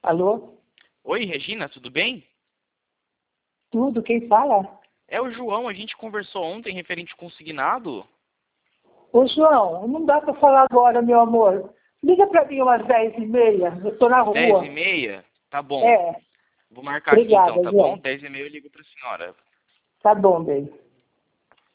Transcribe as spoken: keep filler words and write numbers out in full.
Alô? Oi, Regina, tudo bem? Tudo, quem fala? É o João, a gente conversou ontem referente ao consignado. Ô, João, não dá para falar agora, meu amor. Liga para mim umas dez e meia, eu tô na Dez rua. e meia? Tá bom. É, Vou marcar aqui então, obrigada, tá bom? João. Dez e meia eu ligo pra senhora. Tá bom, bem.